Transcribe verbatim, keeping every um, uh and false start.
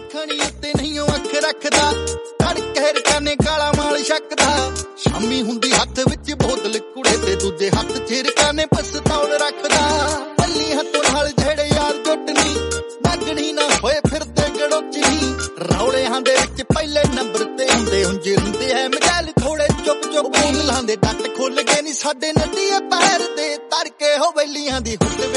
ਮੱਖਣੀ ਉੱਤੇ ਨਹੀਂ ਉਹ ਅੱਖ ਰੱਖਦਾ, ਤੜਕੇ ਰਕਾਨੇ ਕਾਲਾ ਮਾਲ ਛੱਕਦਾ। ਸ਼ਾਮੀ ਹੁੰਦੀ ਹੱਥ ਵਿੱਚ ਬੋਤਲ ਕੁੜੇ ਤੇ ਦੂਜੇ ਹੱਥ ਚ ਰਕਾਨੇ ਪਿਸਤੌਲ ਰੱਖਦਾ। ਪੱਲੀ ਹੱਥੋਂ ਨਾਲ ਜਿਹੜੇ ਯਾਰ ਜੁੱਟ ਨੀ, ਨਾਗਣੀ ਨਾ ਹੋਏ ਫਿਰਦੇ ਗੜੋਚੀ। ਰੌਲਿਆਂ ਦੇ ਵਿੱਚ ਪਹਿਲੇ ਨੰਬਰ ਤੇ ਹੁੰਦੇ ਹੁੰਜੇ ਹੁੰਦੇ ਐ ਮਜਾਲ ਥੋੜੇ ਚੁੱਪ ਚੁੱਪ ਬੋਤਲਾਂ ਦੇ ਡੱਟ ਖੁੱਲ ਗਏ ਨੀ ਸਾਡੇ ਨੱਡੀਏ ਪੈਰ ਦੇ। ਤੜਕੇ ਹੋ ਵੈਲੀਆਂ ਦੀ ਹੁੱਟ